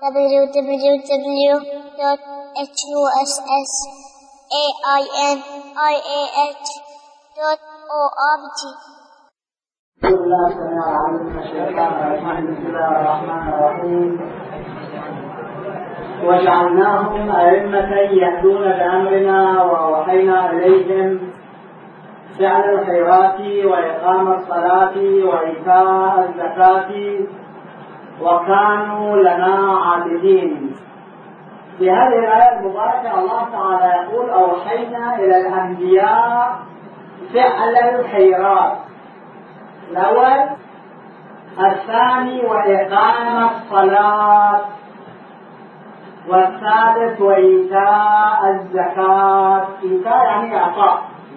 www.husainiah.org. بسم الله الرحمن الرحيم. وجعلناهم أئمة يهدون بأمرنا وأوحينا إليهم فعل الخيرات وإقام الصلاة وإيتاء الزكاة وكانوا لنا عابدين. في هذه الآية المباركة الله تعالى يقول أوحينا إلى الأنبياء فعل الخيرات الأول، الثاني وإقام الصلاة، والثالث وإيتاء الزكاة. إيتاء يعني إعطاء.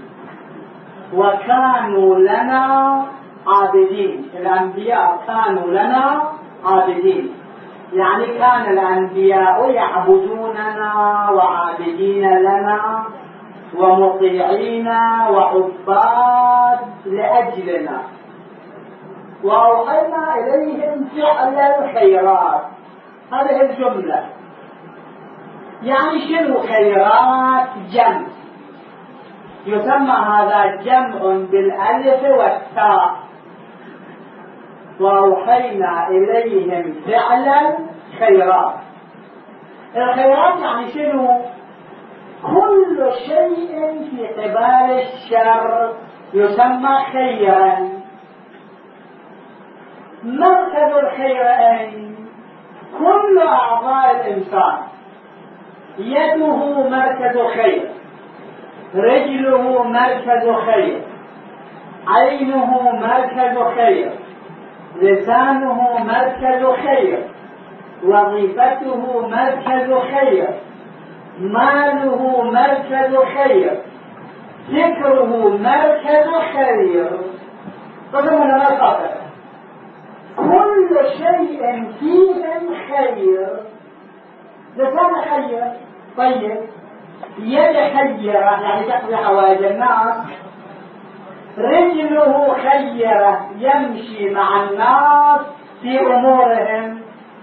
وكانوا لنا عابدين. الأنبياء كانوا لنا عابدين، يعني كان الأنبياء يعبدوننا وعابدين لنا ومطيعين وعباد لأجلنا. وأوحينا إليهم فعل الخيرات. هذه الجملة يعني شنو خيرات؟ جمع، يسمى هذا جمع بالألف والتاء. وأوحينا إليهم فعل الخيرات. الخيرات يعني شنو؟ كل شيء في قبال الشر يسمى خيرا. مركز الخيرين كل أعضاء الإنسان. يده مركز خير، رجله مركز خير، عينه مركز خير، لسانه مركز خير، وظيفته مركز خير، ماله مركز خير، فكره مركز خير. فضمنا ما خاطر كل شيء فيهم خير. لسان خير، طيب. يد خيرة يعني تقضي حوائج الناس. رجله خيرة يمشي مع الناس في أمورهم.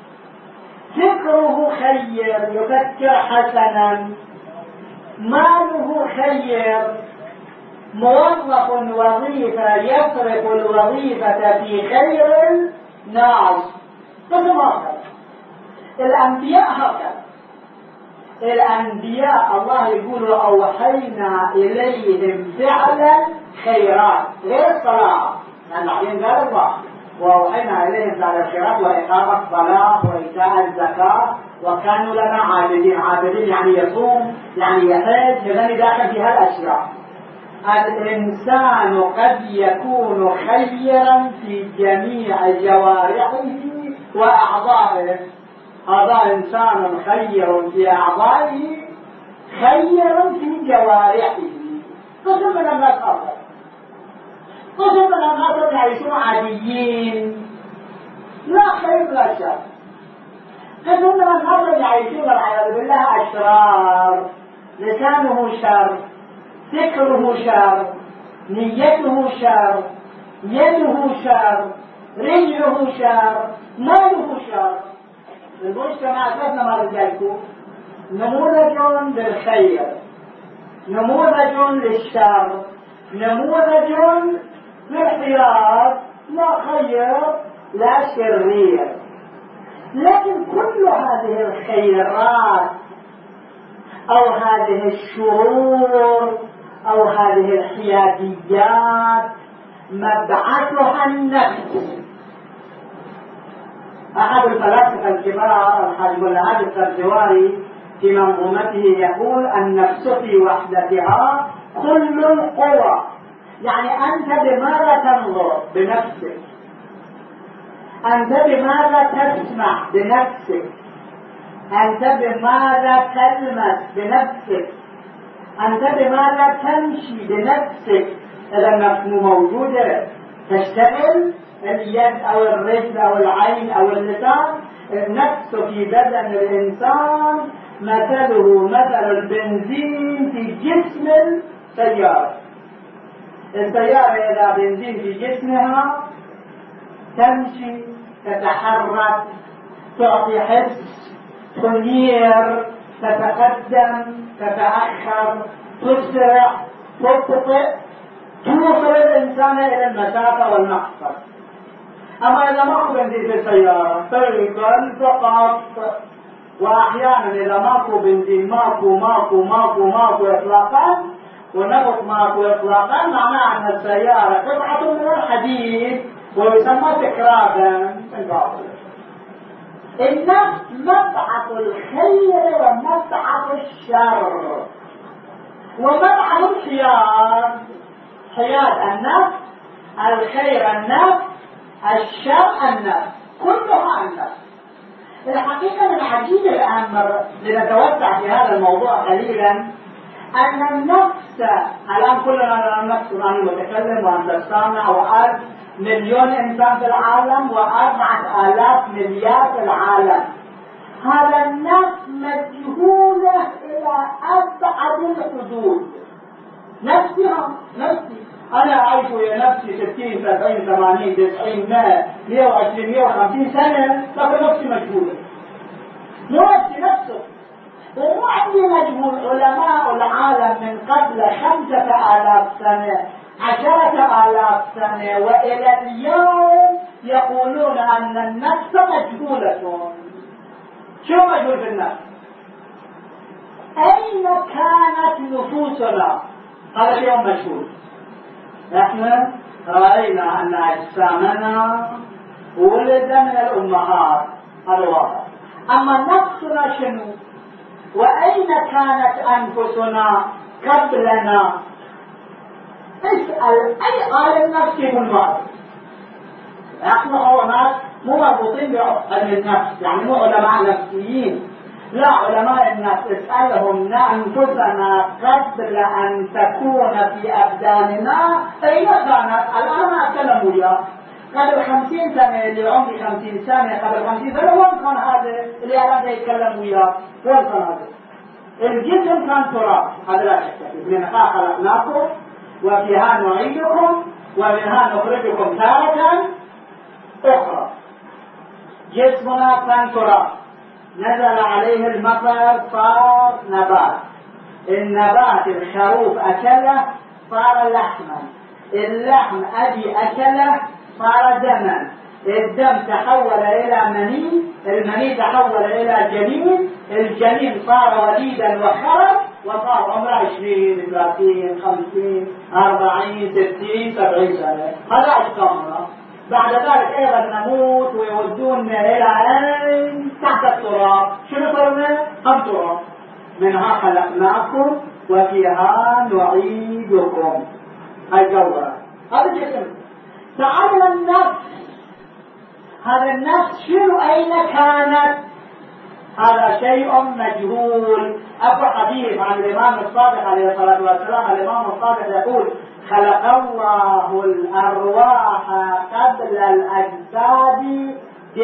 فكره خير يفكر حسنا. ماله خير، موظف وظيفة يصرف الوظيفة في خير الناس. قسم آخر الأنبياء هكذا. الأنبياء الله يقول أوحينا إليهم فعل خيرات، غير الصلاة، لأن بعدين قال الله وأوحينا إليهم فعل الخيرات وإقام الصلاة وإيتاء الزكاة وكانوا لنا عابدين. عابدين يعني يصوم، يعني يحج، لأنني داخل في هالأشياء. الإنسان قد يكون خيرا في جميع جوارحه وأعضائه. هذا إنسان خير في أعضائه، خير في جوارحه. قسم من الناس آخر، قسم من الناس يعيشون عاديين، لا خير لا شر. قسم من الناس يعيشون والعياذ بالله أشرار، لسانه شر، فكره شر، نيته شر، يده شر، رجله شر، ماله شر. المجتمع أساسنا ما رجالكم نموذج للخير، نموذج للشر، نموذج للخيار، لا خير لا شرير. لكن كل هذه الخيرات أو هذه الشرور أو هذه الحياديات مبعثها النفس. أحد الفلاسفة الكبار الحاج ملا السرجواري في منظومته يقول النفس في وحدتها كل القوى. يعني أنت بماذا تنظر؟ بنفسك. أنت بماذا تسمع؟ بنفسك. أنت بماذا تلمس؟ بنفسك. أنت بماذا تمشي؟ بنفسك. إذا النفس موجودة تشتغل، اليد أو الرجل أو العين أو اللسان. النفس في بدن الإنسان مثله مثل البنزين في جسم السيارة. السيارة إذا بنزين في جسمها تمشي، تتحرك، تعطي حس، تنير، تتقدم، تتأخر، تسرع، تبطئ، توصل الإنسان إلى المسافة والمقصد. أما إذا ماكو بنزين في السيارة تركل فقط، وأحيانا إذا ماكو بنزين ماكو إطلاقا، ونبط ماكو إطلاقا، معناه أن السيارة قطعة من الحديد ويسمى تكرابا. النفس مبعث الخير ومبعث الشر ومبعث الحياد. حياد النفس، الخير النفس، الشر النفس، كلها النفس. الحقيقة من عجيب الأمر لنتوسع في هذا الموضوع قليلا أن النفس، الآن كلنا النفس يعني متكلم وأنت تستمع، و1 مليون إنسان في العالم و4,000 مليار في العالم. هذا النفس مجهولة إلى أبعد الحدود. نفسها نفسي، أنا أعيش ويا نفسي 60 70 80 90 100 120 150 سنة، لكن نفسي مجهولة. نفسي نفسه ومو عندي مجهول. علماء العالم من قبل 5,000 سنة 10,000 سنة وإلى اليوم يقولون أن النفس مجهولة. شو مجهول في النفس؟ أين كانت نفوسنا؟ هذا اليوم مجهول. نحن رأينا أن أجسامنا ولد من الأمهات، هذا واضح. أما نفسنا شنو؟ وأين كانت أنفسنا قبلنا؟ اسأل أي عالم نفسي بالماضي. نحن هناك مو مربوطين بعلم النفس، يعني مو علماء نفسيين، لا، علماء النفس اسألهم أنفسنا قبل أن تكون في أبداننا أين كانت؟ الآن ما أتكلم وياه. قبل 50 سنة، اللي عمري 50 سنة، قبل 50 سنة وين كان هذا اللي الآن يتكلم وياه؟ وين كان هذا؟ الجسم كان تراب، هذا لا شك. منها خلقناكم وفيها نعيدكم ومنها نخرجكم تارة أخرى. جسمنا كان تراب، نزل عليه المطر صار نبات، النبات الخروف أكله صار لحما، اللحم أبي أكله صار دما، الدم تحول إلى مني، المني تحول إلى جنين، الجنين صار وليدا وخرج وصار عمره 20 30 50 40 60 70 سنة. هذا أجسامنا. بعد ذلك أيضا نموت ويودوننا إلى أين؟ تحت التراب. شنو صرنا؟ هم تراب. منها خلقناكم وفيها نعيدكم. هاي جوهرة، هذا الجسم. تعال النفس، هذا النفس شنو أين كانت؟ هذا شيء مجهول. أبو حديث عن الإمام الصادق عليه الصلاة والسلام، الإمام الصادق يقول: خلق الله الأرواح قبل الأجساد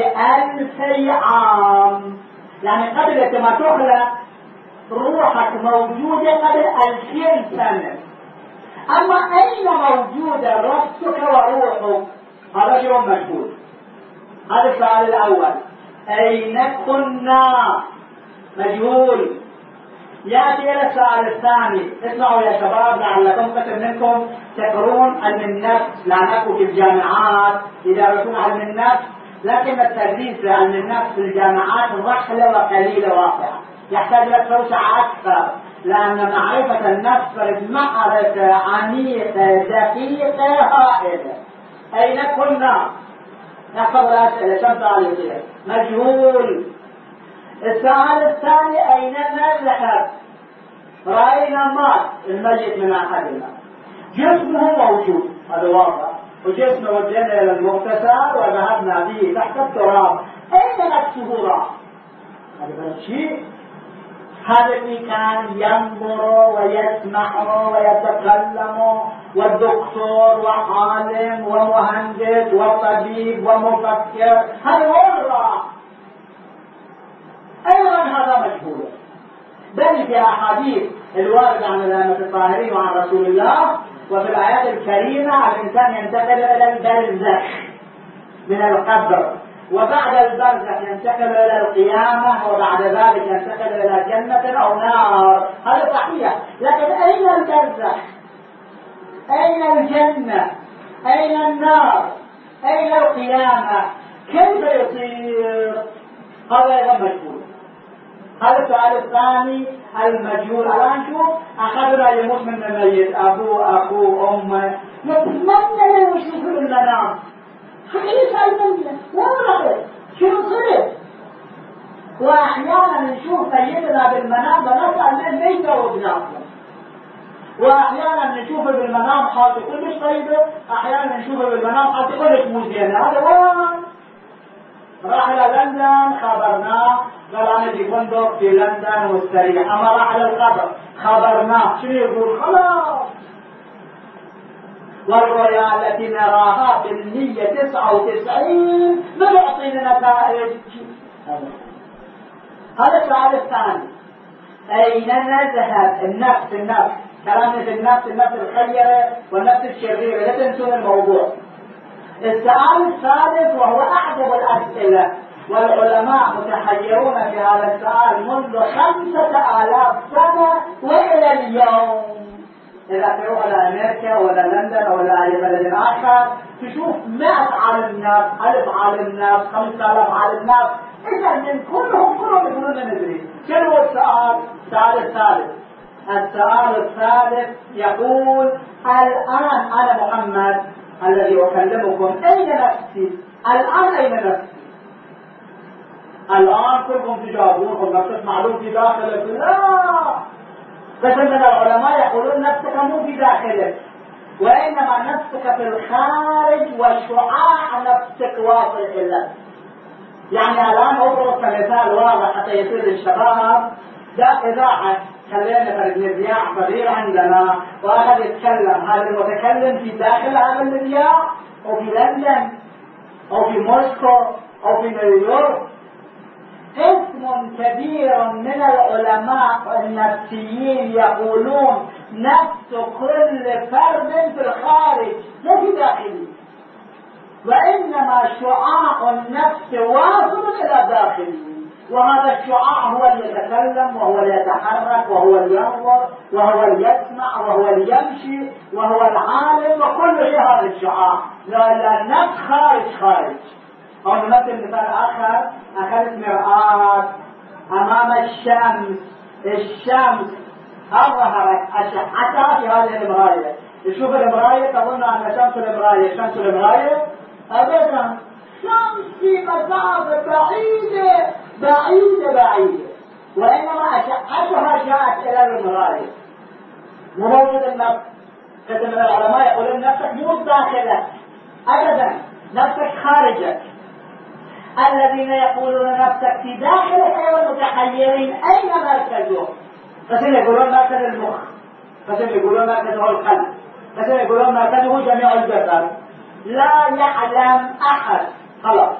ب1000 عام. يعني قبل ما تخلق روحك موجودة قبل 2000 سنة. أما أين موجودة نفسك وروحك؟ هذا شيء مجهول. هذا السؤال الأول. أين كنا؟ مجهول. يأتي إلى السؤال الثاني. اسمعوا يا شباب، لعلكم كثير منكم تقرون علم النفس، لأنكم في الجامعات يدرسون علم النفس، لكن التدريس لعلم النفس في الجامعات رحلة وقليلة واقعة، يحتاج إلى توسعة أكثر، لأن معرفة النفس معرفة عميقة دقيقة هائلة. أين كنا؟ نحفظ الأسئلة. كم سؤال يصير؟ مجهول. السؤال الثاني: أين نذهب؟ رأينا مات الميت من أحدنا، جسمه موجود، هذا واضح، وجسمه ودينا إلى المغتسل وذهبنا به تحت التراب. أين نفسه راح؟ هذا الشيء، هذا اللي كان ينظر ويسمع ويتكلم، والدكتور وعالم ومهندس وطبيب ومفكر، هذا وين راح؟ أيضا هذا مجهول. بل في أحاديث الواردة عن الأئمة الطاهرين وعن رسول الله وفي الآيات الكريمة الإنسان ينتقل إلى البرزخ من القبر. وبعد البرزخ ينتقل إلى القيامة، وبعد ذلك ينتقل إلى جنة أو نار. هذا صحيح، لكن أين البرزخ؟ أين الجنة؟ أين النار؟ أين القيامة؟ كيف يصير؟ هذا أيضا مجهول. هذا السؤال الثاني المجهول. الآن شوف، أخذنا يموت من الميت، أبوه أخوه أمه، نتمنى لو يشوفوا المنام حقيقة المنام والله شنو صرف. وأحيانا نشوف ميتنا بالمنام ونسأل من ليس وبناكم، وأحيانا نشوفه بالمنام حالته كلش طيبة، أحيانا نشوفه بالمنام حالته كلش مو زينة. هذا وين؟ راح إلى لندن خبرناه قال أنا في فندق في لندن مستريح. أما راح إلى القبر خبرناه شنو يقول؟ خلاص. والرؤيا التي نراها بالمية 99 ما يعطينا نتائج. هذا السؤال الثاني، أين نذهب؟ النفس كلامنا في النفس الخيرة والنفس الشريرة، لا تنسون الموضوع. السؤال الثالث وهو أعظم الأسئلة، والعلماء متحيرون في هذا السؤال منذ 5000 سنة وإلى اليوم. إذا تروح إلى أمريكا ولا لندن أو إلى أي بلد آخر تشوف 100 عالم نفس، 1000 عالم نفس، 5000 عالم نفس، إذا من كلهم يقولون ندري. شنو السؤال؟ السؤال الثالث يقول الآن أنا محمد الذي أكلمكم أين نفسي؟ الآن أين نفسي؟ الآن كلكم تجاوبون نفسك معلوم في داخلك. لا، بس من العلماء يقولون نفسك مو في داخلك، وإنما نفسك في الخارج وشعاع نفسك واصل إليك. يعني الآن أضرب كمثال واضح حتى يصير للشباب، ده إذاعة خلينا فرد مذياع صغير عندنا وأخذ يتكلم، هذا المتكلم في داخل هذا المذياع أو في لندن أو في موسكو أو في نيويورك. قسم كبير من العلماء النفسيين يقولون نفس كل فرد في الخارج لا في داخله، وإنما شعاع النفس واصل إلى داخله، وهذا الشعاع هو اللي يتكلم وهو اللي يتحرك وهو اللي ينظر وهو اللي يسمع وهو اللي يمشي وهو العالم وكل شيء. هذا الشعاع لا النفس خارج. أو نمثل مثال آخر، أخذت مرآة أمام الشمس أظهرت أشعتها في هذه المراية. تشوف المراية تظن أن شمس المراية أبدا، شمس في مسافة بعيدة، وإنما أشعتها جاءت إلى المراية. موجود النفس. كثير من العلماء يقولون نفسك مو داخلك أبدا، نفسك خارجك. الذين يقولون نفسك في داخلك أيضا متحيرين أين مركزه. كثير يقولون مركز المخ، كثير يقولون مركزه القلب، كثير يقولون مركزه جميع الجسد. لا يعلم أحد خلاص،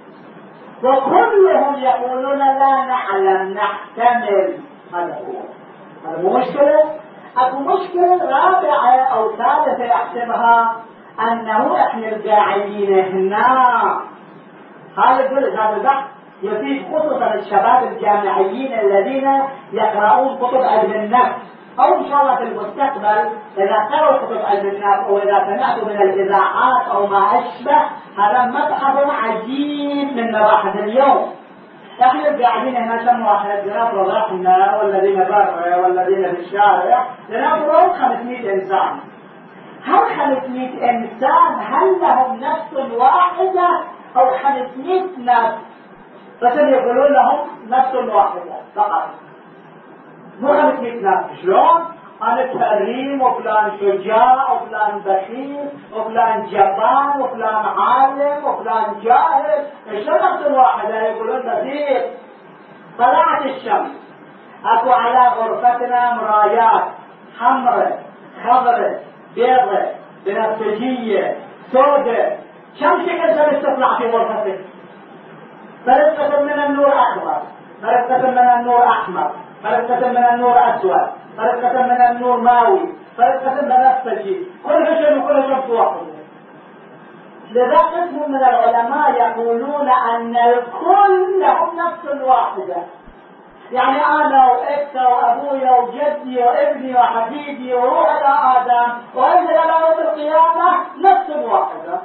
وكلهم يقولون لا نعلم نحتمل. هذا مو مشكلة. أكو مشكلة رابعة أو ثالثة يحسبها، أنه إحنا القاعدين هنا. هذا البحث يفيد خصوصا الشباب الجامعيين الذين يقرؤون كتب علم النفس، أو إن شاء الله في المستقبل إذا قرأوا كتب علم النفس أو إذا سمعتوا من الإذاعات أو ما أشبه. هذا مبحث عجيب من مباحث اليوم. احنا قاعدين هنا كم واحد لنفرض احنا والذين برا والذين في الشارع لنفرض 500 إنسان. هل 500 إنسان هل لهم نفس واحدة أو 500 نفس؟ بس يقولون لهم نفس واحدة فقط، مو 500 نفس. شلون؟ أنا كريم وفلان شجاع وفلان بخيل وفلان جبان وفلان عالم وفلان جاهل. شلون نفس واحدة؟ يقولون بسيط. طلعت الشمس، أكو على غرفتنا مرايات حمراء خضراء بيضاء بنفسجية سوداء. كم شكل شمس تطلع في غرفتك؟ فرقة من النور أخضر، فرقة من النور أحمر، فرقة من النور أسود، فرقة من النور ماوي، فرقة بنفسجي. كل شيء وكل شمس واحدة. لذا قسم من العلماء يقولون أن الكل لهم نفس واحدة، يعني أنا وإنت وأبويا وجدي وابني وحبيبي وروح إلى آدم وإنزل إلى يوم القيامة نفس واحدة.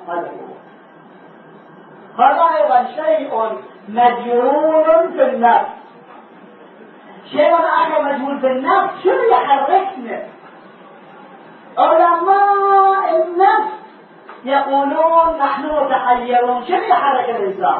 هذا أيضا شيء مجهول في النفس. شيء آخر مجهول في النفس، شو يحركنا؟ علماء النفس يقولون نحن متحيرون. شو يحرك الإنسان؟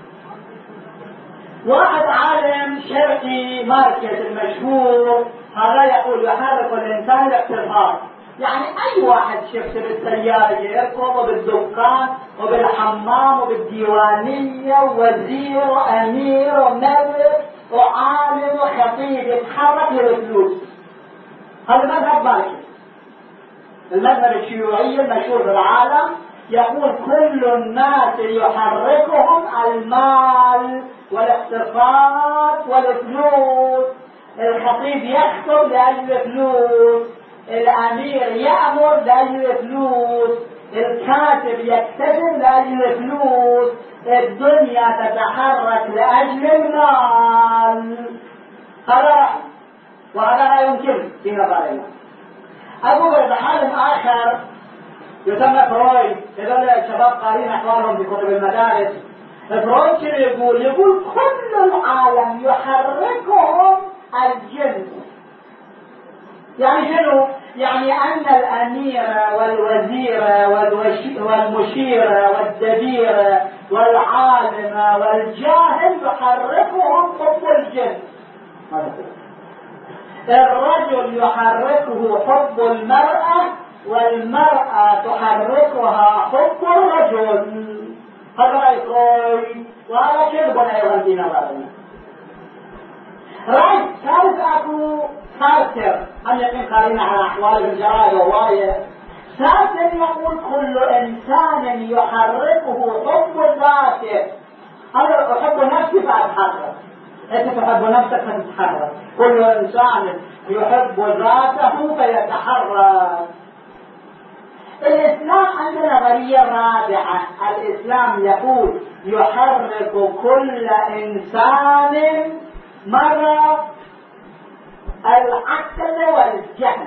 واحد عالم شرقي ماركت المشهور هذا يقول يحرك الإنسان الاقتصاد. يعني أي واحد شفت بالسيارة يركض وبالدكان وبالحمام وبالديوانية ووزير وأمير وملك وعالم وخطيب يتحرك للفلوس. هذا مذهب ماركت. المذهب الشيوعي المشهور في العالم يقول كل الناس يحركهم المال والاقتصاد والفلوس. الخطيب يخطب لأجل الفلوس، الأمير يأمر لأجل الفلوس، الكاتب يكتب لأجل الفلوس، الدنيا تتحرك لأجل المال. هذا رأي، وهذا لا يمكن في نظرنا. أقول بعالم آخر يسمى فرويد، هذول الشباب قارين أحوالهم في كتب المدارس. فرويد شنو يقول كل العالم يحركهم الجنس. يعني شنو؟ يعني أن الأمير والوزير والمشير والدبير والعالم والجاهل يحركهم حب الجنس. الرجل يحركه حب المرأة والمرأة تحركها حب الرجل. هذا رأي فرويد، وهذا كذب أيضا في نظرنا. رأي ثالث أكو سارتر، هم يقين قارين على أحوال الجرائد وواية. سارتر يقول كل إنسان يحركه حب ذاته. هذا أحب نفسي فأتحرك، أنت تحب نفسك فتتحرك. كل إنسان يحب ذاته فيتحرك. الإسلام عنده نظرية رابعة. الإسلام يقول يحرك كل إنسان مرة العقل والجهل.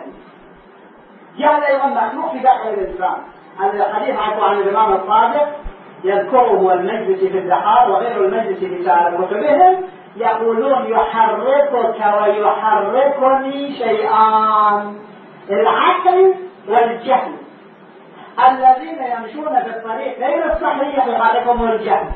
جهل أيضا مخلوق في داخل الإنسان. الحديث عن الإمام الصادق يذكره المجلس في الدحار وغير المجلس في سائر كتبهم، يقولون يحركك ويحركني شيئان: العقل والجهل. الذين يمشون في الطريق غير الصحيح يحركهم الجهل،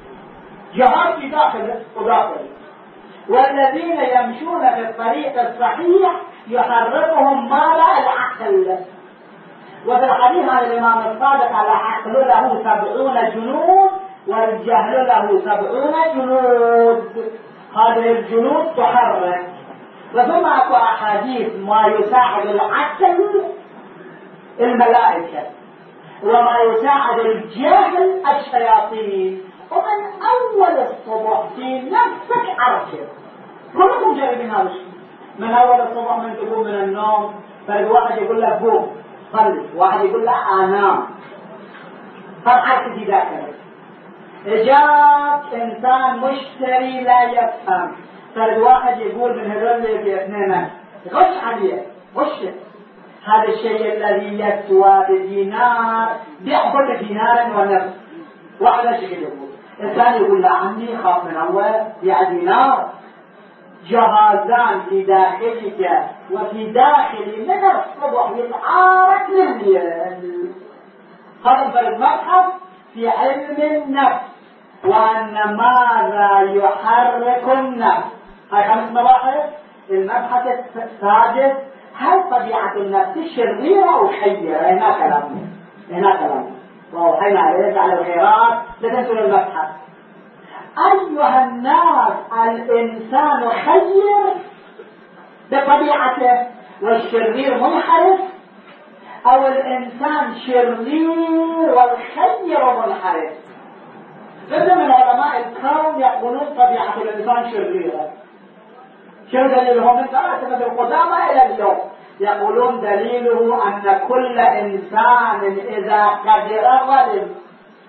جهل في داخله وداخله. والذين يمشون في الطريق الصحيح يحركهم مال العقل. وفي الحديث عن الإمام الصادق: العقل له 70 جنود والجهل له 70 جنود. هذه الجنود تحرك. وثم أكو أحاديث ما يساعد العقل الملائكة، وما يساعد الجهل الشياطين. ومن أول الصبح في نفسك أركب. كلكم جايبين هذا الشيء. من أول الصبح من تقوم من النوم فالواحد يقول لك قوم صلي، واحد يقول لك أنام، فرحك في ذاكرة. جاء إنسان مشتري لا يفهم، فالواحد يقول من هذول اللي اثنين غش عليه غش. هذا الشيء الذي يسوى بدينار بيعبد دينارا ونصف. واحد شيء يقول إنسان يقول لا عني خاف من الله بيع دينار. جهازان في داخلك وفي داخل من الصبح يتعارك لليل. هذا فرق مبحث في علم النفس، وأن ماذا يحرك النفس. هاي 5 مباحث. المبحث السادس: هل طبيعة النفس شريرة أو خيرة؟ هنا كلام ووحينا عليك على الخيرات لتنتهي المبحث. أيها الناس، الإنسان خير بطبيعته والشرير منحرف، أو الإنسان شرير والخير منحرف؟ جدا من علماء الكون يقولون طبيعة الإنسان شريرة. شنو دليلهم؟ من ثلاثة القدامى إلى اليوم يقولون دليله أن كل إنسان إذا قدر ظلم.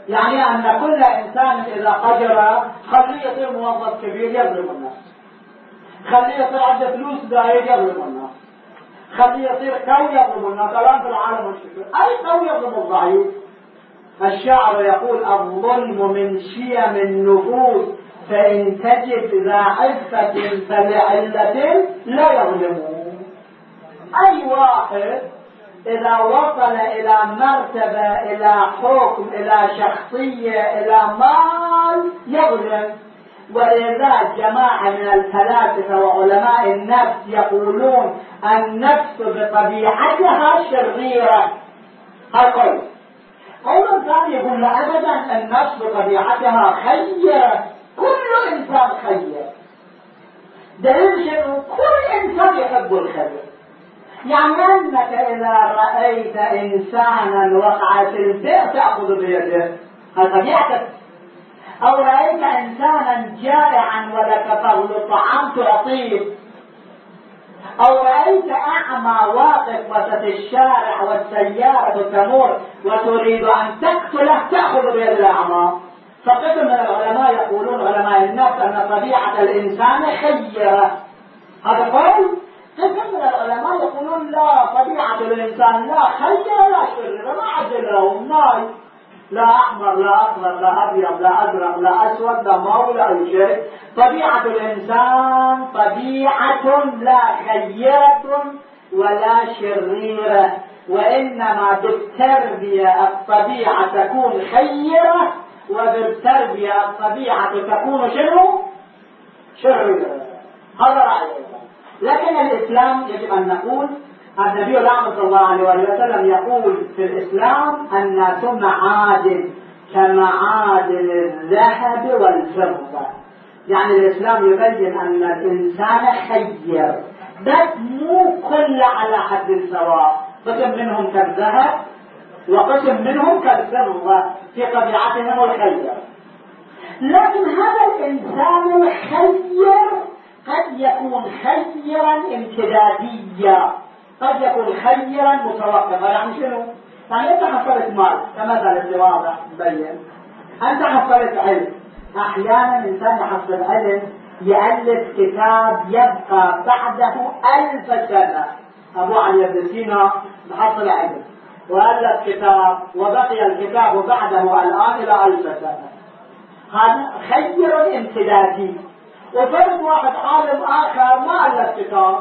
يعني أن كل إنسان إذا قدر خليه يصير موظف كبير يظلم الناس، خليه يصير عنده فلوس زايد يظلم الناس، خليه يصير قوي يظلم الناس. الآن في العالم والشكل أي قوي يظلم الضعيف. الشاعر يقول الظلم من شيم النفوس فإن تجد ذا عفة فلعلة لا يظلمون. أي واحد إذا وصل إلى مرتبة إلى حكم إلى شخصية إلى مال يظلم. ولذا جماعة من الفلاسفة وعلماء النفس يقولون النفس بطبيعتها شريرة. هالقول قول ثاني يقول لا أبدا، النفس بطبيعتها خيرة، كل إنسان خير. دليل شنو؟ كل إنسان يحب الخير. يعني أنك إذا رأيت إنسانا وقع في البئر تأخذ بيده، هذا طبيعتك. أو رأيت إنسانا جائعا ولك فضل طعام تعطيه، أو رأيت أعمى واقف وسط الشارع والسيارة تمر وتريد أن تقتله تأخذ بيد الأعمى. فقسم من العلماء يقولون علماء النفس أن طبيعة الإنسان خيرة. هذا قول. قسم من العلماء يقولون لا، طبيعة الإنسان لا خير لا شرير، ما عدل لهم ماي، لا أحمر لا أصفر لا أبيض لا أزرق لا أسود لا ماء لا أي شيء. طبيعة الإنسان طبيعة لا خيرة ولا شريرة، وإنما بالتربية الطبيعة تكون خيرة، وبالتربية الطبيعة تكون شنو؟ شريرة. هذا رأيي. لكن الإسلام يجب أن نقول النبي صلى الله عليه وسلم يقول في الإسلام الناس معادن كمعادن الذهب والفضة. يعني الإسلام يبين أن الإنسان خير، بس مو كل على حد سواء، قسم منهم كالذهب وقسم منهم كالفضة في طبيعتهم الخير. لكن هذا الإنسان الخير قد يكون خيرا امتداديا، قد يكون خيرا متوقفا. يعني شنو؟ يعني انت حصلت مال كمثل اللي واضح مبين، انت حصلت علم. احيانا انسان يحصل علم يألف كتاب يبقى بعده 1000 سنة. ابو علي بن سينا حصل علم وألف كتاب وبقي الكتاب بعده الآن إلى 1000 سنة. هذا خير امتدادي. وفرد واحد عالم آخر ما ألف كتاب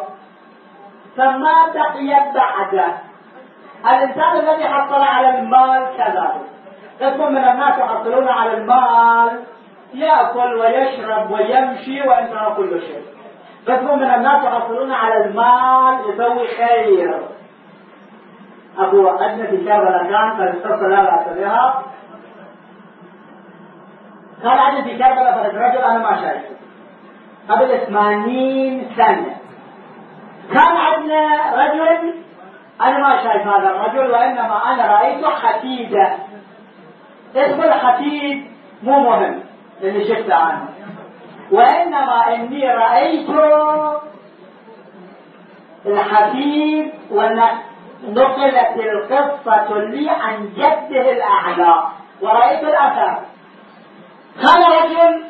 فما بقي بعده. الإنسان الذي حصل على المال كذلك. قسم من الناس يحصلون على المال يأكل ويشرب ويمشي وإنتهى كل شيء. قسم من الناس يحصلون على المال يسوي خير. أبو عندنا في كربلاء كان فالاتصل لا بأس بها، كان عندنا في كربلاء فرد رجل أنا ما شايفه قبل 80 سنة. كان عندنا رجل أنا ما شايف هذا الرجل، وإنما أنا رأيته حفيدة. اسم الحفيد مو مهم اللي شفته عنه، وإنما إني رأيته الحفيد ونقلت القصة لي عن جده الأعلى ورأيت الأثر. كان رجل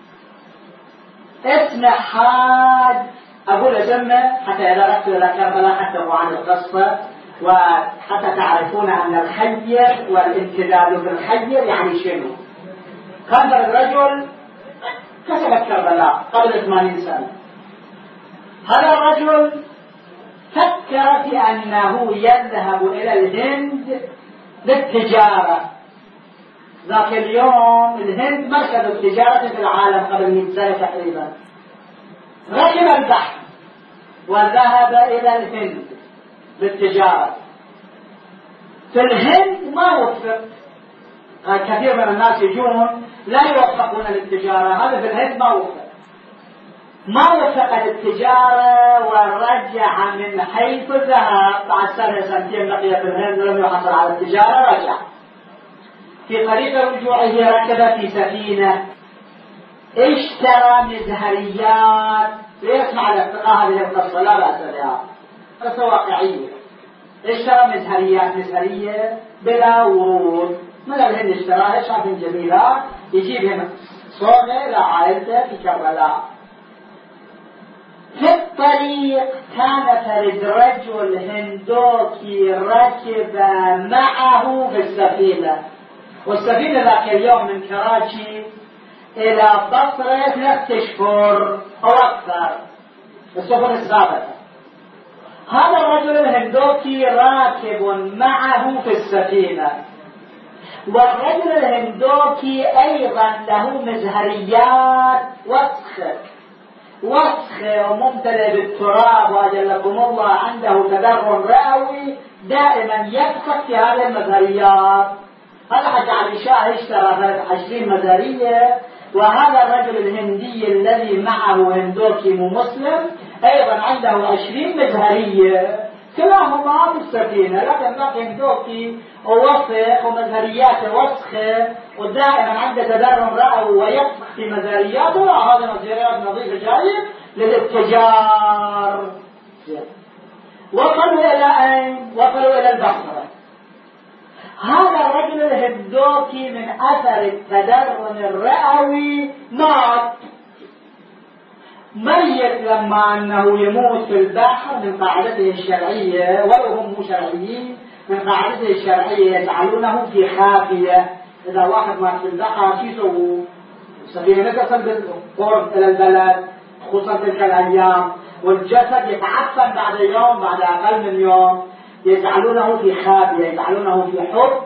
اسمه حاج، أقول اسمه حتى إذا رحت إلى كربلاء حتى عن القصة وحتى تعرفون أن الخير والامتداد في الخير يعني شنو. كان الرجل كسبت كربلاء قبل 80 سنة. هذا الرجل فكر في أنه يذهب إلى الهند للتجارة. ذاك اليوم الهند مركز التجارة في العالم قبل 100 سنة تقريبا. ركب البحر وذهب إلى الهند للتجارة. في الهند ما وفق. كثير من الناس يجون لا يوفقون للتجارة، هذا في الهند ما وفق للتجارة ورجع من حيث ذهب. بعد سنة سنتين بقي في الهند ولم يحصل على التجارة، رجع. في طريق رجوعه ركب في سفينة، اشترى مزهريات. ليسمع الاتقاء هذه القصة لا بأس بها، قصة واقعية. اشترى مزهريات، مزهرية بلا ورود من الهند اشتراها شاف جميلة يجيبهم صونة لعائلته في كربلاء. في الطريق كان فرد رجل هندوكي ركب معه في السفينة، والسفينة ذاك اليوم من كراچي إلى بصرة 3 أشهر أو أكثر، السفن السابقة. هذا الرجل الهندوكي راكب معه في السفينة، والرجل الهندوكي أيضا له مزهريات وسخ وممتلئ بالتراب وأجلكم الله، عنده تدرن رئوي دائما يبصق في هذه المزهريات. هذا حتى علي شاه اشترى 20 مزهرية، وهذا الرجل الهندي الذي معه هندوكي مسلم أيضا عنده 20 مزهرية، كلاهما في السفينة، لكن ذاك هندوكي ووسخ ومزهريات وسخة ودائما عنده تدرن رأوي ويبصق في مزهرياته، وهذه مزهريات نظيفة جاية للاتجار. وصلوا إلى أين؟ وصلوا إلى البصرة. هذا الرجل الهندوكي من أثر التدرن الرئوي ميت لما أنه يموت في البحر من قاعدته الشرعية، ولو هم شرعيين من قاعدته الشرعية يجعلونه في خافية. إذا واحد مات في البحر شو يسووا؟ السفينة تصل بالقرب إلى البلد خصوصا تلك الأيام، والجسد يتعفن بعد يوم بعد أقل من يوم، يجعلونه في خابية، يجعلونه في حب،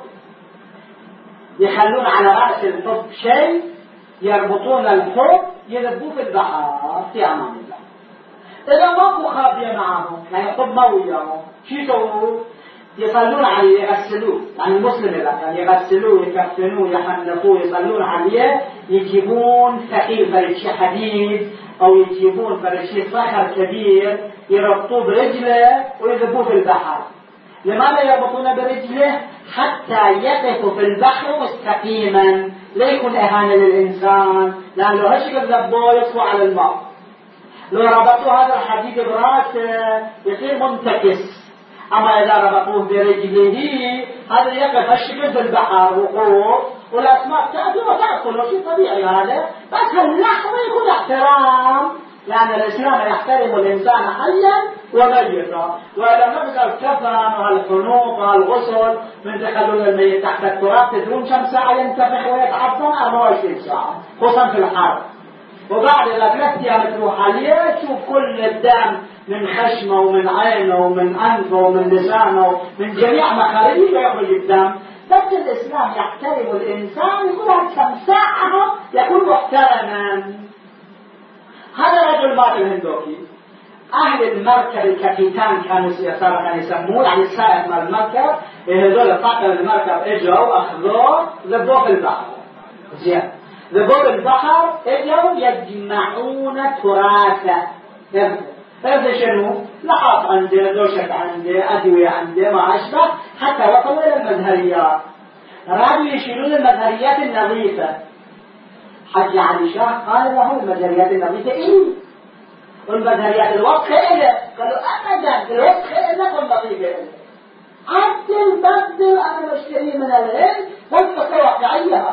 يخلون على رأس الحب شيء، يربطون الحب، يذبوه في البحر في أمان الله. إذا ماكو خابية معهم يعني حب ما وياهم، شو يسووا؟ يصلون عليه، يغسلوه، يعني المسلم إذا كان يغسلوه يكفنوه يحنطوه يصلون عليه، يجيبون ثقيل فرشي حديد أو يجيبون فرشي صخر كبير يربطوه برجله ويذبوه في البحر. لماذا يربطون برجله؟ حتى يقف في البحر مستقيما، لا يكون إهانة للإنسان، لأن لو هالشكل ذبوه يطفو على الماء. لو ربطوا هذا الحديد براسه يصير منتكس، أما إذا ربطوه برجله هذا يقف هالشكل في البحر وقوف، والأسماك تأتي وتأكل، شيء طبيعي هذا، بس هاللحظة يكون احترام، لأن الإسلام يحترم الإنسان حيا وميتا. وإذا نبقى الكفن والحنوط والغسل من تخلل الميت تحت التراب، تدرون كم ساعة ينتفخ ويتعفن؟ 24 ساعة، خصوصا في الحرب. وبعد إذا 3 أيام تروح عليه تشوف كل الدم من خشمه ومن عينه ومن أنفه ومن لسانه من جميع مخارجه يخرج الدم. بس الإسلام يحترم الإنسان، يقول لك كم ساعة يكون محترما. هذا رجل مات الهندوكي. أهل المركب الكابيتان كانوا يسمون يعني السائق مال المركب، هذول طاقم المركب اجوا أخذوه ذبوه في البحر. زين، ذبوه في البحر، اجوا يجمعون تراثه. هذا شنو؟ لحاف عنده، دوشة عنده، أدوية عنده، ما أشبه، حتى وصلوا إلى المزهريات. رادوا يشيلون المزهريات النظيفة. حج علي شاه قال له المزهريات النظيفة إيه؟ والمزهريات الوسخة إله؟ قالوا أبدا، الوسخة إله والنظيفة إله. عدل بدل، أنا مشتري من الهند والفكرة واقعية.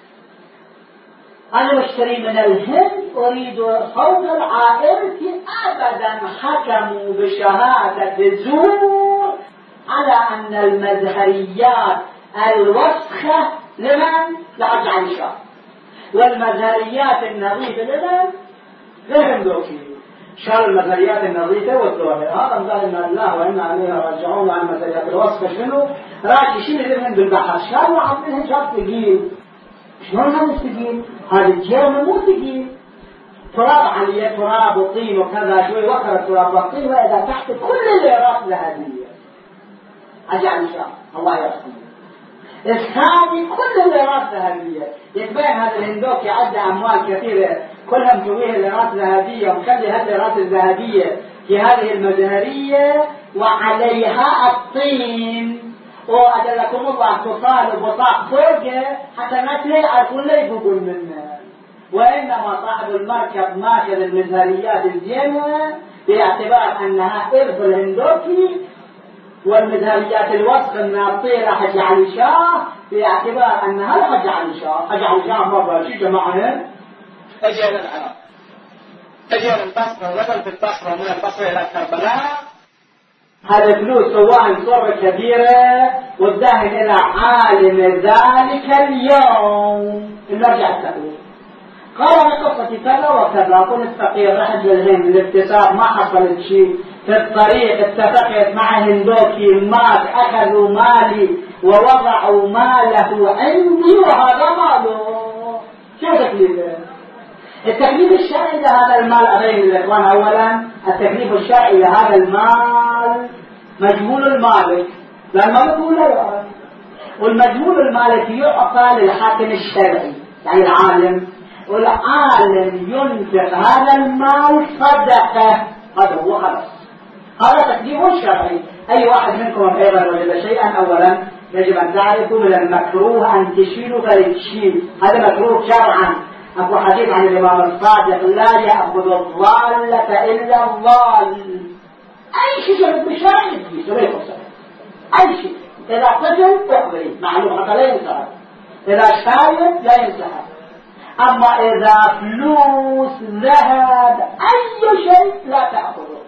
أنا مشتري من الهند أريد صوت العائلة، أبدا حكموا بشهادة زور على أن المزهريات الوسخة لمن؟ لحج علي شاه، والمزهريات النظيفة لمن؟ للهندوكي. شال المزهريات النظيفة والدوله. هذا قال إن الله وإنا عليه راجعون عن المزهريات الوسخة شنو؟ راجع شنو للهند بالبحر، شالوا عن شاب ثقيل. شلون هذا ثقيل؟ هذا الجرم مو ثقيل، تراب عليه، تراب وطين وكذا، شوي وخر التراب والطين، وإذا تحت كل الليرات ذهبية. أجعل شاء الله يرحمه. الثاني كل الليرات ذهبية. يتبين هذا الهندوكي عنده أموال كثيرة كلها مسويها الليرات ذهبية، ومخلي هذه الليرات الذهبية في هذه المزهرية وعليها الطين، وأجلكم الله تصال بطاق فوقه حتى ما يعرفون لا يفوقون منه. وإنما صاحب المركب ماخذ المزهريات الزينة باعتبار أنها إرث الهندوكي والمذهبيات الوسط الناطية لحج علي شاه باعتبار أن هذا حج علي شاه مرة شي جماعة أجينا العراق، أجينا البصرة، ونزل في البصرة من البصرة إلى كربلاء. هذا فلوس سواء صورة كبيرة واداهن إلى عالم ذلك اليوم. نرجع التقليد، قال بقصة كذا وكذا، قلت الفقير رحت للهند الاكتساب ما حصلت شيء، في الطريق اتفقت مع هندوكي مات، أخذوا مالي ووضعوا ماله عندي وهذا ماله. شو تكليفه؟ التكليف الشرعي لهذا المال أبين الإخوان، أولا التكليف الشرعي لهذا المال مجهول المالك، لا المالك هو لا يعرف، والمجهول المالك يعطى للحاكم الشرعي يعني العالم، والعالم ينفق هذا المال صدقة، هذا هو خلاص، هذا تكليف شرعي. أي واحد منكم أيضا وجد شيئا أولا يجب أن تعرفوا من المكروه أن تشيلوا فلتشيل، هذا مكروه شرعا. أبو حديث عن الإمام الصادق لا يأخذ الضالة إلا الضال. أي شيء جميل بالشرع يجيسه لا يخصه، أي شيء إذا قتل تقضي معلوم حتى لا ينسحب، إذا شايب لا ينسحب. أما إذا فلوس ذهب أي شيء لا تأخذه،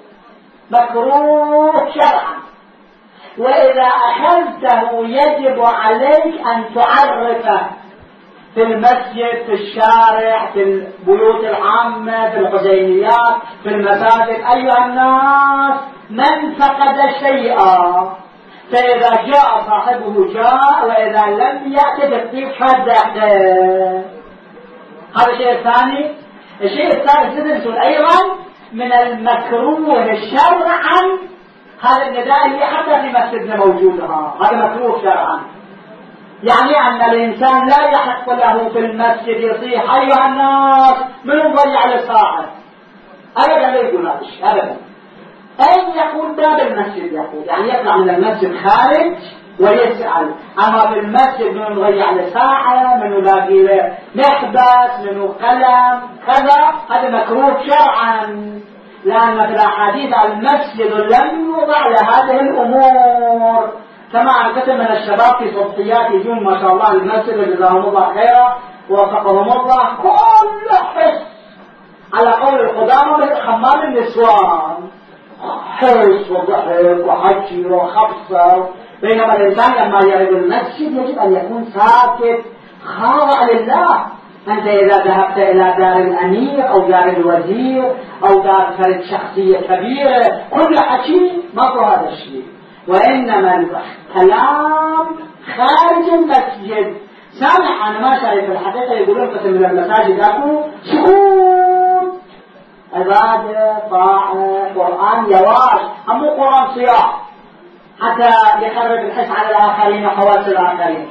مكروه شرعا. وإذا أخذته يجب عليك أن تعرفه في المسجد، في الشارع، في البيوت العامة، في الحسينيات، في المساجد، أيها الناس من فقد شيئا فإذا جاء صاحبه جاء، وإذا لم يأتي بالطيب صدقه. هذا الشيء الثاني. الشيء الثالث سدس أيضا من المكروه شرعا هذا النداء اللي حتى في مسجدنا موجودها، هذا مكروه شرعا، يعني أن الإنسان لا يحق له في المسجد يصيح أيها الناس من نضيع للصاحب، أبدا لا يقول هذا الشيء أبدا. أين يقول باب المسجد يقول، يعني يطلع من المسجد خارج ويسأل، أما في المسجد من نضيع لساعة، من نلاقي له محبس، من قلم كذا، هذا مكروه شرعا، لأن في الأحاديث المسجد لم يوضع لهذه الأمور. كما كثير من الشباب في صوتيات يجون ما شاء الله المسجد وجزاهم الله خيرا ووفقهم الله كل حس على قول القدامى مثل حمام النسوان، حرص وضحك وحكي وخبصة، بينما الإنسان لما يريد المسجد يجب أن يكون ساكت خاضع لله. أنت إذا ذهبت إلى دار الأمير أو دار الوزير أو دار فرد شخصية كبيرة كل حكي ماكو هذا الشيء، وإنما الكلام خارج المسجد. سامح أنا ما شايف الحقيقة يقولون قسم من المساجد أكو سكوت، عبادة طاعة قرآن يواش، أمو قرآن صياح حتى يخرب الحس على الآخرين وحواس الآخرين.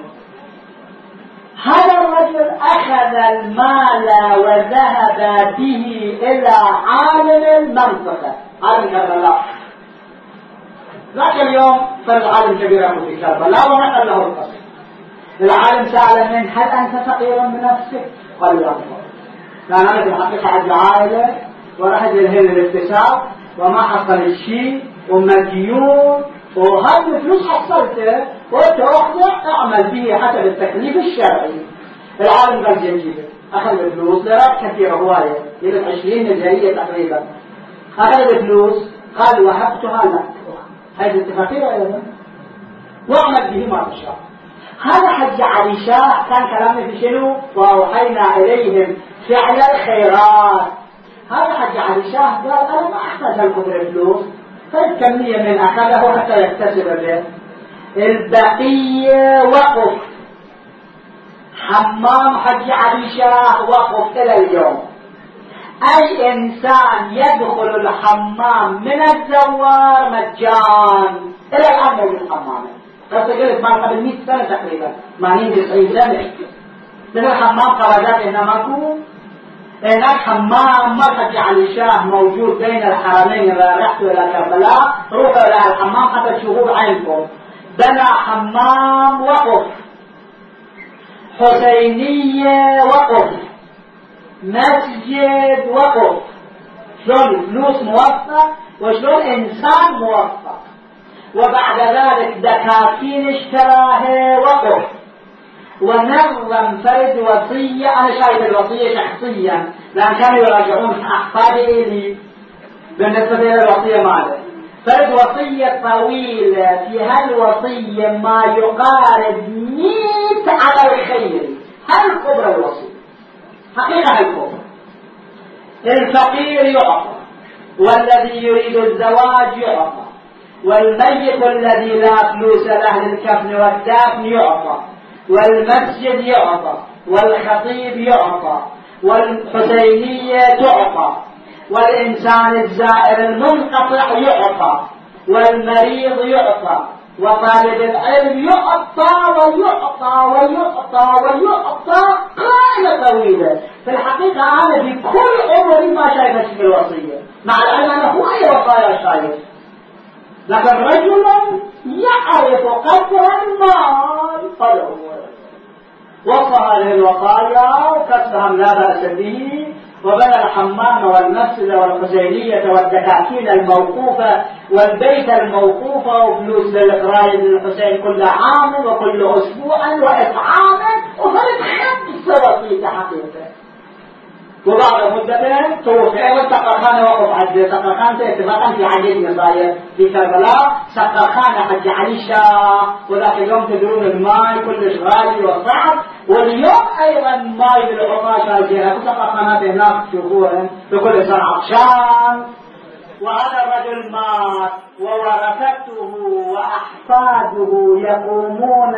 هذا الرجل أخذ المال وذهب به إلى عالم المنطقة، عالم كربلاء. ذاك اليوم فرد عالم كبير في كربلاء ونقل له القصة. العالم سأل منه هل أنت فقير من نفسك؟ قال لا، كان أنا في الحقيقة عندي عائلة ورحت للهند الاكتساب وما حصل شيء ومديون، وهذه الفلوس حصلته وتأخذ أعمل به حسب التكليف الشرعي. العالم قال جيبه، أخذ الفلوس لرات كثيرة هواية يبقى 20 مليارية تقريبا، أخذ الفلوس قال وهبتها لك، هذه اتفاقية أيضا، واعمل به ما تشاء. هذا حج علي شاه كان كلامه في شنو؟ وأوحينا إليهم فعل الخيرات. هذا حج علي شاه قال أنا ما أحتاج لكم الفلوس، فالكمية من أخذه حتى يكتسب به، البقية وقف. حمام حج علي شاه وقف إلى اليوم، أي إنسان يدخل الحمام من الزوار مجان إلى الآن موجود حمام. بس قلت ما قبل 100 سنة تقريبا 80-90 سنة من الحمام قواجات هنا ماكو. هناك حمام حج علي شاه موجود بين الحرمين. إذا رحتوا إلى كربلاء روحوا إلى الحمام حتى تشوفوه بعينكم. بنى حمام وقف، حسينية وقف، مسجد وقف. شلون فلوس موفق وشلون إنسان موفق. وبعد ذلك دكاكين اشتراها وقف ونظم فرد وصية. أنا شايف الوصية شخصيا لأن كانوا يراجعون أحفادي لي بالنسبة للوصية ماذا فرد وصية طويلة في هالوصية ما يقارب 100 على الخير. هل كبرى الوصية حقيقة الكبرى. الفقير يعطى والذي يريد الزواج يعطى والميت الذي لا فلوس له للكفن والدفن يعطى والمسجد يعطى والخطيب يعطى والحسينية تعطى والإنسان الزائر المنقطع يعطى والمريض يعطى وطالب العلم يعطى ويعطى ويعطى ويعطى قائمة طويلة. في الحقيقة أنا في كل عمري ما شايف شيء في الوصية مع العلم أنا هو أي وصايا شايف، لكن رجل يعرف قدر المال فله وصى هذه الوصايا وكسبها لا بأس به وبنى الحمام والمسجد والحسينية والدكاكين الموقوفة والبيت الموقوفة وفلوس للقراية للحسين كل عام وكل أسبوع وإطعاما وفرد 5 وصية حقيقة. وبعد مدة توفي والسقاخان وقف عجل سقاخان اتفاقا في عجل مصاير في كربلاء سقاخان حج علي الشاه وذاك اليوم تدرون الماء كلش غالي وصعب واليوم ايضا ماء بالعطاشة الجهة سقاخانات هناك تشوفوها بكل سنة عطشان. وهذا الرجل مات وورثته وأحفاده يقومون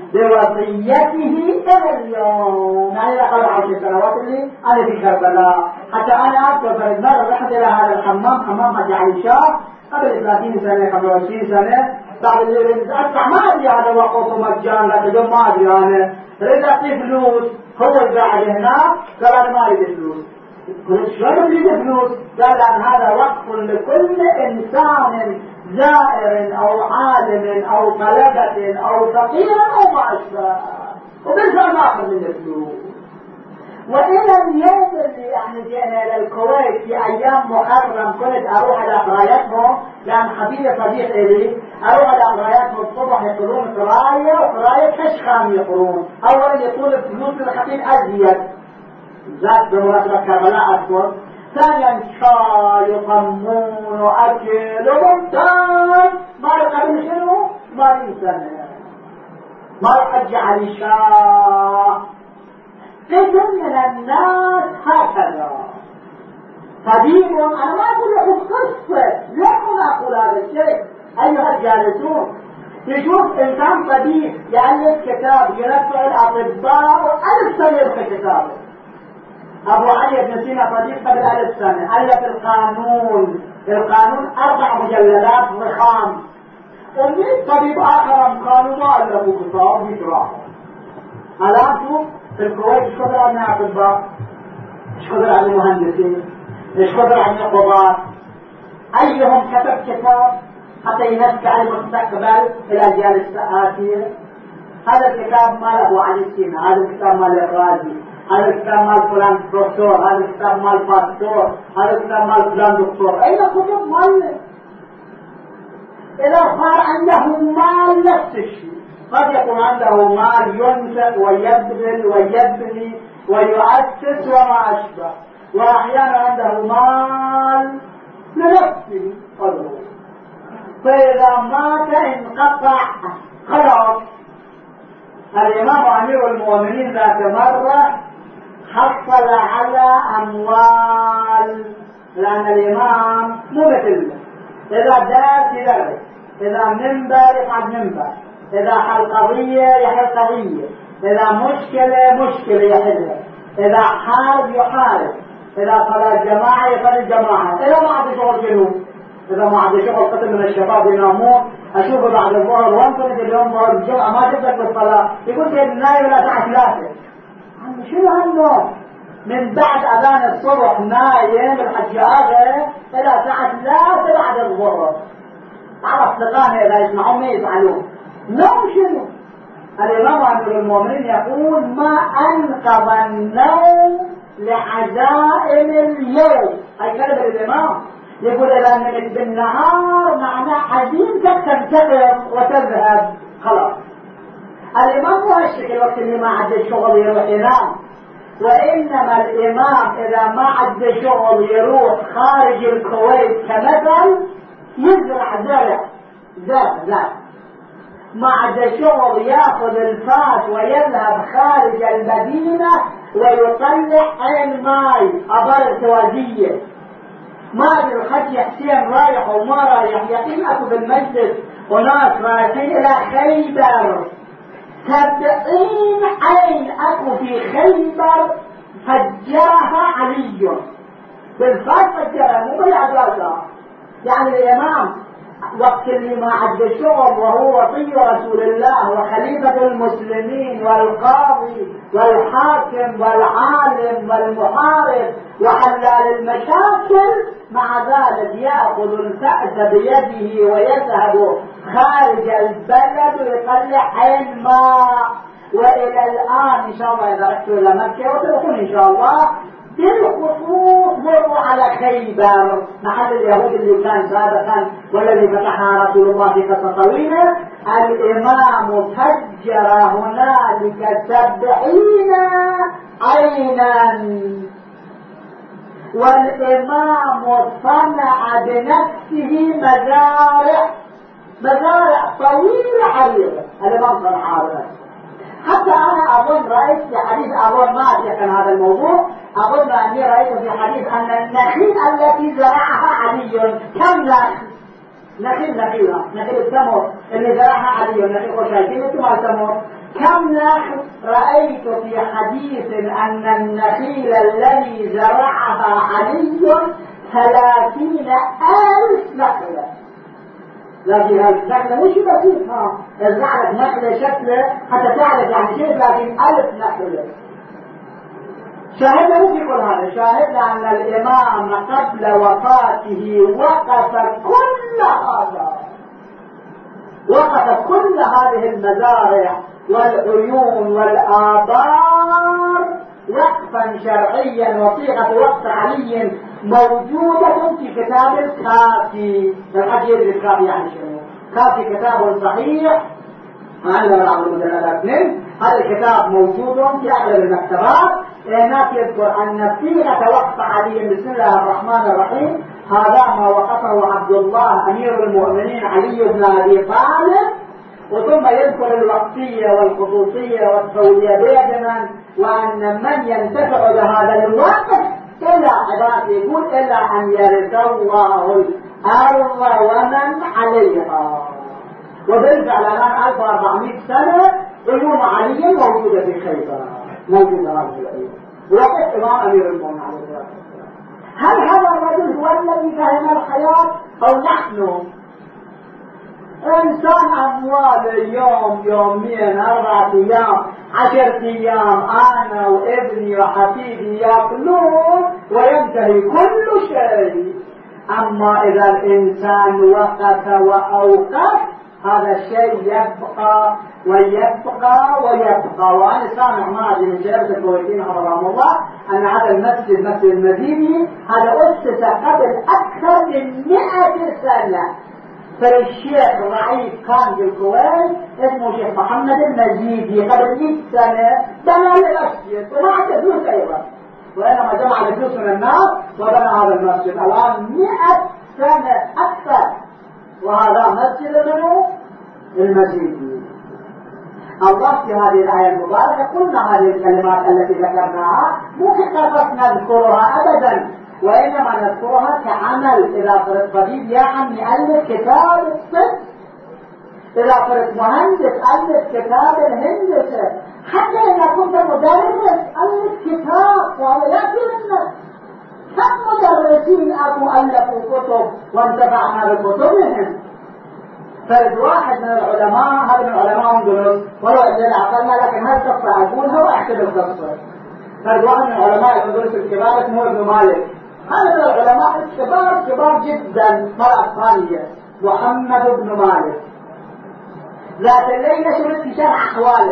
بوصيته إلى اليوم. يعني لقد 10 سنوات اللي أنا في كربلاء حتى أنا أذكر فرد مرة رحت إلى هذا الحمام حمام حج علي الشاه قبل 30 سنة 25 سنة بعد اللي أدفع ما أدري هذا وقوف مجان لكن دوم ما أدري أنا ريد أعطي فلوس هو القاعد هناك قال أنا ما أريد فلوس. قلت شلون يريد فلوس؟ قال أن هذا وقف لكل إنسان زائر أو عالم أو طلبة أو فقير أو ما أشبه وبالفعل ما أخذ من الفلوس. وإلى اليوم اللي يعني جينا إلى الكويت في أيام محرم كنت أروح على قرايتهم لأن حبيبي صديق إلي أروح على قرايتهم الصبح يقولون قراية وقراية كشخام يقولون. أولا يقول الفلوس للخطيب أزيد ذات بمناسبة كربلاء أكبر. ثانيا شاي وقمون وأكل وممتاز ما قبل شنو؟ ما سنة ما حج علي شاه. قسم من الناس هكذا طبيب. أنا ما أقول لكم قصة لكم أقول هذا الشيء أيها الجالسون. يشوف إنسان طبيب يألف كتاب ينفع الأطباء 1000 سنة في كتابه. أبو علي بن سينا طبيب قبل 1000 سنة ألف القانون 4 مجلدات ضخام. ومن طبيب آخر قانون ما ألفوا كتاب يشرحه. الآن شوف في الكويت ايش قدر عن اطباء ايش قدر عن مهندسين ايش قدر عن قضاة ايهم كتب كتاب حتى ينفع على المستقبل الاجيال الآتية. هذا الكتاب مال ابو علي سينا هذا الكتاب مال الرازي هذا الكتاب مال فلان بروفيسور هذا الكتاب مال باستور هذا الكتاب مال فلان دكتور. اين كتب مال؟ اذا صار عنده مال نفس الشيء. قد يكون عنده مال ينفق ويبذل ويبني ويؤسس وما أشبه وأحيانا عنده مال لنفسه قدره فإذا مات انقطع خلاص. الإمام أمير المؤمنين ذات مرة حصل على أموال لأن الإمام مو مثل إذا دار يدرس إذا منبر يفعل منبر إذا حل قضية يحل قضية إذا مشكلة يحلها إذا حارب يحارب إذا صلاة جماعة يصلي جماعة إذا ما عاد شغل جنوب إذا ما عاد شغل قتل من الشباب ينامون أشوفه بعد الظهر وانطلق اليوم ظهر الجمعة ما جبت بالصلاة يقول سيد النايم إلى الساعة 3. شنو هالنوم؟ من بعد أذان الصبح نايم الحج آخر إلى الساعة 3 بعد الظهر. على أصدقائنا إذا يسمعون ما يفعلون نوم شنو؟ الإمام أمير المؤمنين يقول ما أنقذ النوم لعزائم اليوم. هاي كلمة الإمام يقول إذا نمت بالنهار معناه عزيمتك تنتقم وتذهب خلاص. الإمام مو هالشكل الوقت اللي ما عنده شغل يروح ينام، وإنما الإمام إذا ما عنده شغل يروح خارج الكويت كمثل يزرع زرع ما عنده شغل ياخذ الفاس ويذهب خارج المدينة ويطلع عين ماي أبار توازية. ما ادري الحج حسين رايح وما رايح، يقين اكو بالمجلس وناس رايحين الى خيبر 70 عين اكو في خيبر فجرها علي بالفاس، فجرها مو بالعدالة. يعني الامام وقت اللي ما عنده شغل وهو وصي رسول الله وخليفة المسلمين والقاضي والحاكم والعالم والمحارب وحلال المشاكل، مع ذلك يأخذ الفأس بيده ويذهب خارج البلد ويطلع عين ماء. وإلى الآن إن شاء الله إذا رحتوا إلى مكة وتروحون إن شاء الله بالخصوص مروا على خيبر محل اليهود اللي كان سابقا والذي فتحها رسول الله في قصة طويلة. الإمام فجر هنالك 70 عينا، والإمام صنع بنفسه مزارع طويلة عريضة. الإمام صنعها بنفسه. حتى أنا أظن رأيت في حديث، أظن ما أتيقن هذا الموضوع، أظن أني رأيت في حديث أن النخيل التي زرعها علي كم نخيل التمر اللي زرعها علي، النخيل وشايفين انتم ما التمر كم نخل. رأيت في حديث أن النخيل الذي زرعها علي 30,000 نخلة. لكن هالنخلة مش بسيط، ازرع لك نخلة شكله حتى تعرف يعني شيء، لكن 1000 نخلة. شاهدنا مو في كل هذا، شاهدنا أن الإمام قبل وفاته وقف كل هذه المزارع والعيون والآبار وقفا شرعيا، وصيغة وقف علي موجودة في كتاب الكافي. الحج يدري الكافي يعني شنو؟ كافي كتاب صحيح عندنا بعض المجلدات منه، هذا الكتاب موجود في أغلب المكتبات. هناك يذكر أن صيغة وقف علي بسم الله الرحمن الرحيم هذا ما وقفه عبد الله أمير المؤمنين علي بن أبي طالب، وثم يذكر الوقتية والخصوصية والسوية بينما، وأن من ينتفع بهذا الوقف إلا عباد يقول إلا أن يرث الله الأرض ومن عليها. وبالفعل الآن 1400 سنة عيون علي موجودة في خيبر، موجودة هذه العيون وقت إمام أمير المؤمنين عليه الصلاة والسلام. هل هذا الرجل هو الذي فهم الحياة أو نحن؟ إنسان أموال يوم يومين 4 أيام 10 أيام أنا وابني وحفيدي يأكلون وينتهي كل شيء. أما إذا الإنسان وقف وأوقف هذا الشيء يبقى ويبقى ويبقى. وأنا سامع ماضي من شباب الكويتيين حفظهم الله أن هذا المسجد مسجد المديني هذا أسس قبل أكثر من 100 سنة. فالشيخ ضعيف كان في الكويت اسمه شيخ محمد المجيدي قبل 100 سنة بنى المسجد وما عنده فلوس أيضا، وإنما جمع الفلوس من الناس وبنى هذا المسجد. الآن 100 سنة أكثر، وهذا مسجد منه المجيدي. الله في هذه الآية المباركة قلنا هذه الكلمات التي ذكرناها مو فقط نذكرها أبدا، وإنما نذكرها كعمل. إذا فرد طبيب يا عمي ألف كتاب الطب، إذا فرد مهندس ألف كتاب الهندسة، حتى إذا كنت مدرس ألف كتاب، وهذا يأتي منك. كم مدرسين ألفوا كتب وانتفعنا بكتبهم. فرد واحد من العلماء، هذا من العلماء اندلس ولو إذا عقلنا، لكن هذه القصة أقولها وأحسب القصة. فرد واحد من العلماء اندلس الكبار اسمه ابن مالك، هذا من العلماء الكبار كبار جدا. مرة ثانية محمد بن مالك ذات الليلة شفت في شرح أحواله،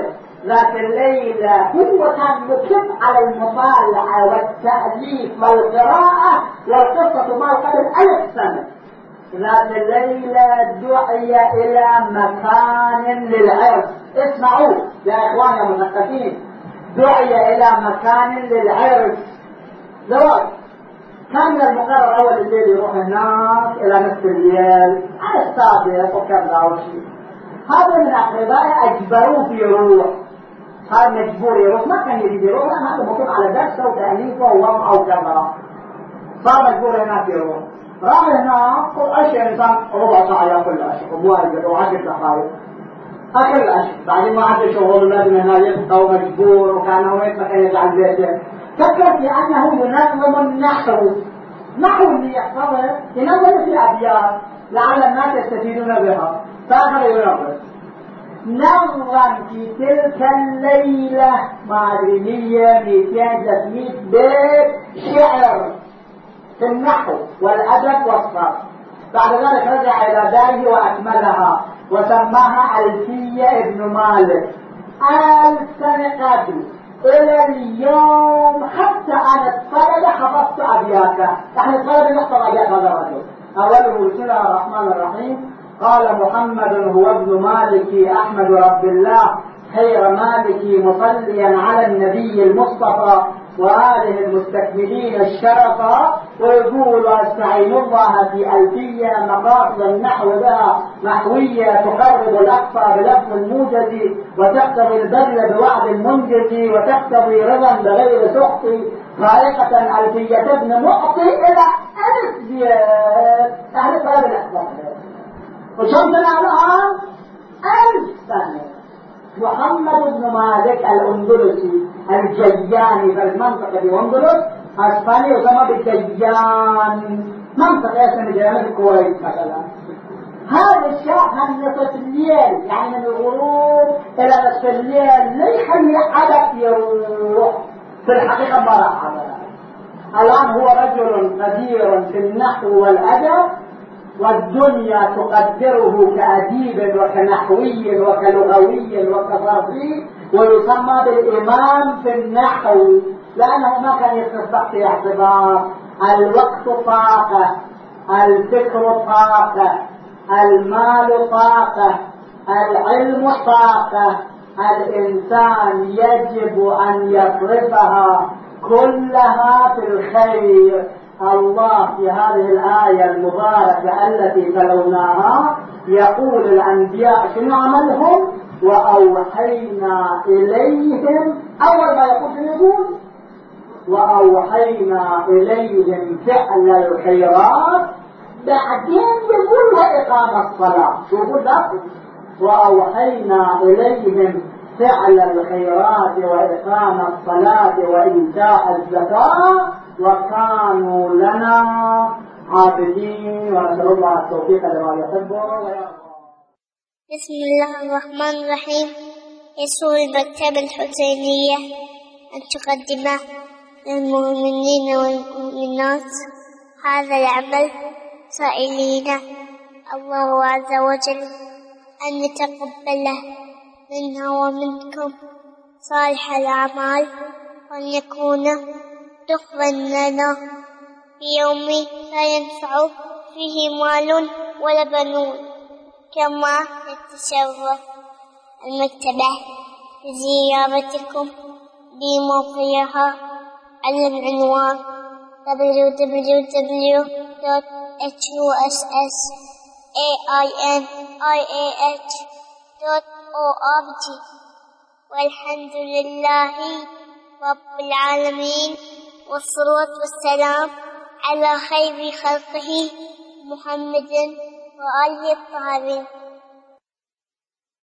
ذات الليلة هو كان مكب على المطالعة والتأليف والقراءة والقصة ما قبل 1000 سنة. ذات الليلة دعي إلى مكان للعرس. اسمعوا يا إخوان يا مثقفين، دعي إلى مكان للعرس زواج. كان من المقرر أول الليل يروح هناك إلى نصف الليل على السابق وكذا وشيء. هذا من أقربائه أجبروه يروح. صار مجبور يروح، ما كان يريد يروح لأن هذا مقيم على درسه وتأليفه ووضعه وكذا. صار مجبور هناك يروح. راح هناك وعشي إنسان ربع ساعة يأكل العشاء ومواجد و10 دقائق أكل العشاء. بعدين ما عاد شغل لازم هنا يبقى ومجبور، وكان هو ما كان يجعل بيته. فكر في أنه ينظم النحو. نحو اللي يحفظه ينظم في أبيات لعل الناس يستفيدون بها. فآخر ينظم نظم في تلك الليلة ما أدري 100 200 300 بيت شعر في النحو والأدب والصرف. بعد ذلك رجع إلى داره وأكملها وسماها ألفية ابن مالك. 1000 سنة قبل إلى اليوم حتى أنا الطلبة حفظت أبياته. نحن الطلبة نحفظ أبيات هذا الرجل. أوله بسم الله الرحمن الرحيم. قال محمد هو ابن مالك أحمد رب الله خير مالك مصليا على النبي المصطفى وآله المستكملين الشرفا. ويقول واستعين الله في ألفية مقاصد النحو لها نحوية تقرب الأقصى بلفظ الموجز وتقتضي البذل بوعد المنجز وتقتضي رضا بغير سخط خارقة ألفية ابن معطي إلى 1000 زياد. أهل طلب الأحباب وشم سنة الآن 1000 سنة. محمد بن مالك الأندلسي الجياني في المنطقة دي أندلس اسبانيا يسمى بالجيان، منطقة اسمها جيان الكويت مثلا. هذا الشاب من نصف الليل يعني من الغروب إلى نصف الليل لا يخلي حدث يروح. في الحقيقة ما راح هذا. الآن هو رجل قدير في النحو والأدب والدنيا تقدره كأديب وكنحوي وكلغوي وكصرفي ويسمى بالإمام في النحو لأنه ما كان يصدق في اعتبار الوقت طاقة، الفكر طاقة، المال طاقة، العلم طاقة. الإنسان يجب أن يصرفها كلها في الخير. الله في هذه الآية المباركة التي تلوناها يقول الأنبياء شنو عملهم؟ وأوحينا إليهم. أول ما يقول وأوحينا إليهم فعل الخيرات، بعدين يقول وإقام الصلاة. شو يقول ده؟ وأوحينا إليهم فعل الخيرات وإقام الصلاة وإيتاء الزكاة وكانوا لنا عابدين. ونسأل الله التوفيق لما يحبه ويرضى. بسم الله الرحمن الرحيم. يسر المكتبة الحسينية أن تقدم للمؤمنين والمؤمنات هذا العمل سائلين الله عز وجل أن يتقبله منا ومنكم صالح الأعمال وأن يكون تقبل لنا في يوم لا ينفع فيه مال ولا بنون. كما نتشرف المكتبة بزيارتكم بموقعها على العنوان www.hussainih.org. والحمد لله رب العالمين، والصلاة والسلام على خير خلقه محمد وآله الطاهرين.